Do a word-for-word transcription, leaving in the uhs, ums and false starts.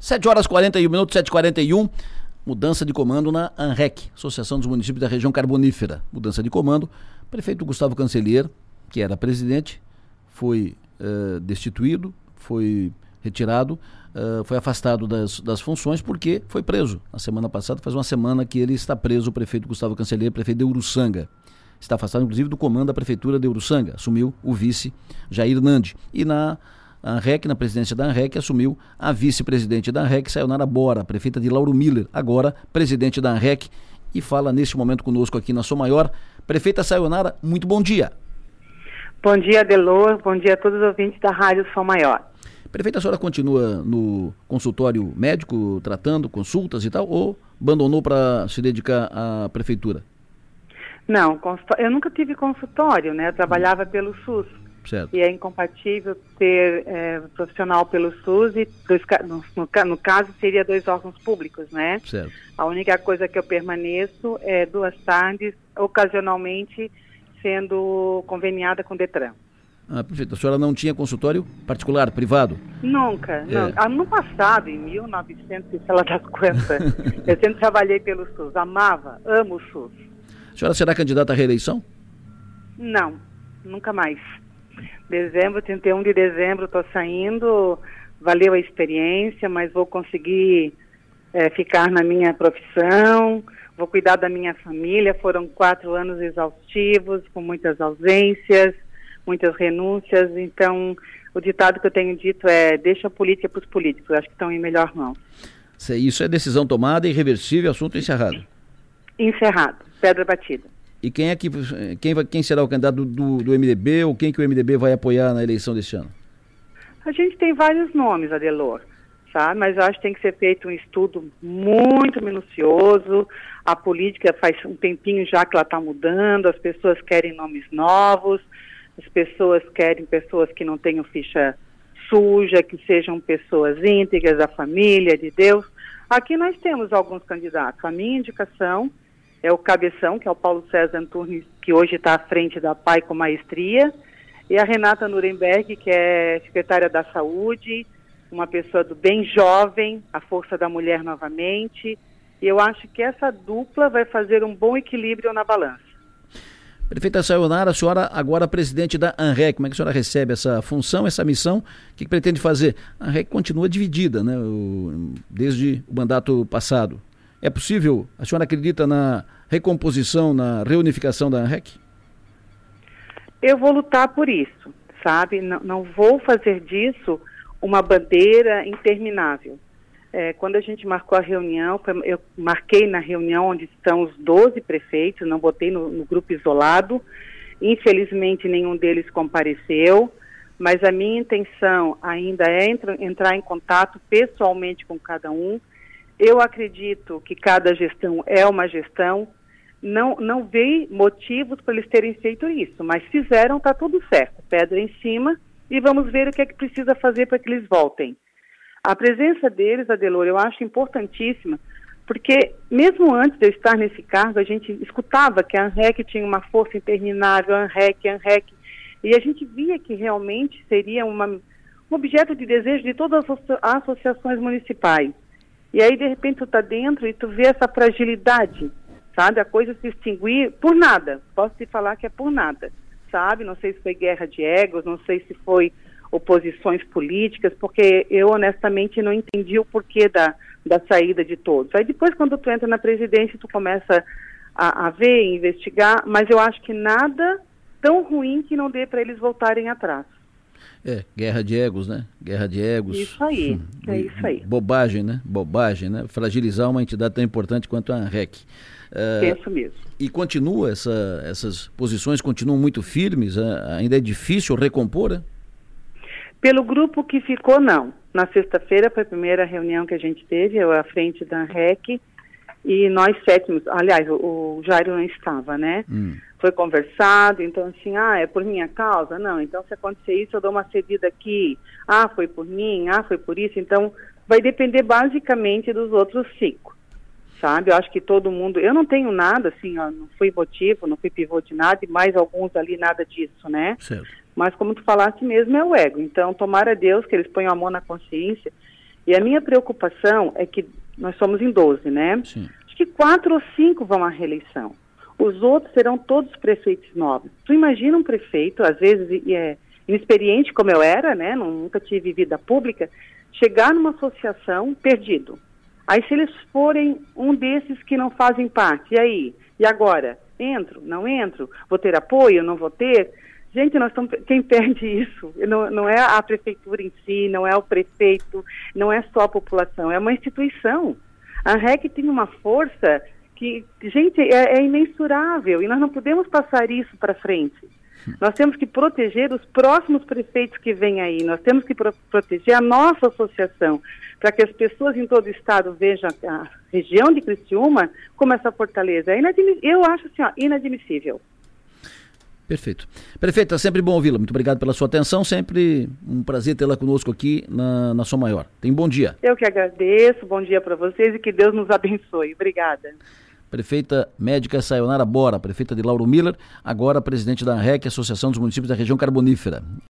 sete horas e quarenta e um minutos, sete e quarenta e um. Mudança de comando na ANREC, Associação dos Municípios da Região Carbonífera. Mudança de comando. Prefeito Gustavo Cancellier, que era presidente, foi uh, destituído, foi retirado, uh, foi afastado das, das funções porque foi preso. Na semana passada, faz uma semana que ele está preso, o prefeito Gustavo Cancellier, prefeito de Uruçanga. Está afastado, inclusive, do comando da prefeitura de Uruçanga. Assumiu o vice Jair Nandi. E na ANREC, na presidência da ANREC, assumiu a vice-presidente da ANREC, Sayonara Bora, prefeita de Lauro Miller, agora presidente da ANREC, e fala neste momento conosco aqui na Som Maior. Prefeita Sayonara, muito bom dia. Bom dia, Adelor, bom dia a todos os ouvintes da Rádio Som Maior. Prefeita, a senhora continua no consultório médico, tratando consultas e tal, ou abandonou para se dedicar à prefeitura? Não, eu nunca tive consultório, né? Eu trabalhava pelo SUS. Certo. E é incompatível ter é, profissional pelo SUS e, dois, no, no, no caso, seria dois órgãos públicos, né? Certo. A única coisa que eu permaneço é duas tardes, ocasionalmente sendo conveniada com o Detran. Ah, perfeito. A senhora não tinha consultório particular, privado? Nunca, não. É. Ano passado, em mil e novecentos e sei lá das quantas, eu sempre trabalhei pelo SUS, amava, amo o SUS. A senhora será candidata à reeleição? Não, nunca mais. Dezembro, trinta e um de dezembro, estou saindo, valeu a experiência, mas vou conseguir é, ficar na minha profissão, vou cuidar da minha família. Foram quatro anos exaustivos, com muitas ausências, muitas renúncias, então o ditado que eu tenho dito é: deixa a política para os políticos, acho que estão em melhor mão. Isso é decisão tomada, irreversível, assunto encerrado. Encerrado, pedra batida. E quem é que quem, vai, quem será o candidato do, do M D B, ou quem que o M D B vai apoiar na eleição deste ano? A gente tem vários nomes, Adelor, sabe? Mas eu acho que tem que ser feito um estudo muito minucioso. A política faz um tempinho já que ela está mudando, as pessoas querem nomes novos, as pessoas querem pessoas que não tenham ficha suja, que sejam pessoas íntegras da família, de Deus. Aqui nós temos alguns candidatos. A minha indicação é o Cabeção, que é o Paulo César Antunes, que hoje está à frente da P A I com maestria, e a Renata Nuremberg, que é secretária da Saúde, uma pessoa do bem jovem, a força da mulher novamente, e eu acho que essa dupla vai fazer um bom equilíbrio na balança. Prefeita Sayonara, a senhora agora presidente da ANREC, como é que a senhora recebe essa função, essa missão? O que, que pretende fazer? A ANREC continua dividida, né, o, desde o mandato passado. É possível? A senhora acredita na recomposição, na reunificação da ANREC? Eu vou lutar por isso, sabe? Não, não vou fazer disso uma bandeira interminável. É, quando a gente marcou a reunião, eu marquei na reunião onde estão os doze prefeitos, não botei no, no grupo isolado. Infelizmente, nenhum deles compareceu, mas a minha intenção ainda é entra, entrar em contato pessoalmente com cada um. Eu acredito que cada gestão é uma gestão, não, não vi motivos para eles terem feito isso, mas fizeram, está tudo certo, pedra em cima, e vamos ver o que é que precisa fazer para que eles voltem. A presença deles, Adelor, eu acho importantíssima, porque mesmo antes de eu estar nesse cargo, a gente escutava que a ANREC tinha uma força interminável, a ANREC, a ANREC, e a gente via que realmente seria uma, um objeto de desejo de todas as associações municipais. E aí, de repente, tu está dentro e tu vê essa fragilidade, sabe? A coisa se extinguir por nada. Posso te falar que é por nada, sabe? Não sei se foi guerra de egos, não sei se foi oposições políticas, porque eu, honestamente, não entendi o porquê da, da saída de todos. Aí depois, quando tu entra na presidência, tu começa a, a ver, investigar, mas eu acho que nada tão ruim que não dê para eles voltarem atrás. É, guerra de egos, né? Guerra de egos. Isso aí, hum, é isso aí. Bobagem, né? Bobagem, né? Fragilizar uma entidade tão importante quanto a ANREC. Uh, Penso mesmo. E continua, essa, essas posições continuam muito firmes? Uh, ainda é difícil recompor, né? Pelo grupo que ficou, não. Na sexta-feira foi a primeira reunião que a gente teve, eu à frente da ANREC, e nós sétimos, aliás, o, o Jairo não estava, né? Hum. Foi conversado, então assim, ah, é por minha causa? Não, então se acontecer isso eu dou uma cedida aqui. Ah, foi por mim, ah, foi por isso. Então vai depender basicamente dos outros cinco, sabe? Eu acho que todo mundo, eu não tenho nada assim, ó, não fui motivo, não fui pivô de nada, e mais alguns ali, nada disso, né? Certo. Mas como tu falaste mesmo, é o ego. Então tomara a Deus que eles ponham a mão na consciência E a minha preocupação é que nós somos em doze, né? Sim. Acho que quatro ou cinco vão à reeleição. Os outros serão todos prefeitos novos. Tu imagina um prefeito, às vezes é, inexperiente como eu era, né? Nunca tive vida pública, chegar numa associação perdido. Aí se eles forem um desses que não fazem parte, e aí? E agora? Entro? Não entro? Vou ter apoio? Não vou ter? Gente, nós estamos, quem perde isso não, não é a prefeitura em si, não é o prefeito, não é só a população, é uma instituição. A R E C tem uma força que, gente, é, é imensurável e nós não podemos passar isso para frente. Nós temos que proteger os próximos prefeitos que vêm aí, nós temos que pro- proteger a nossa associação, para que as pessoas em todo o estado vejam a região de Criciúma como essa fortaleza. É inadmi- eu acho assim, ó, inadmissível. Perfeito. Prefeita, é sempre bom ouvi-la. Muito obrigado pela sua atenção. Sempre um prazer tê-la conosco aqui na, na Som Maior. Tenha um bom dia. Eu que agradeço. Bom dia para vocês e que Deus nos abençoe. Obrigada. Prefeita médica Sayonara Bora, prefeita de Lauro Miller, agora presidente da A R E C, Associação dos Municípios da Região Carbonífera.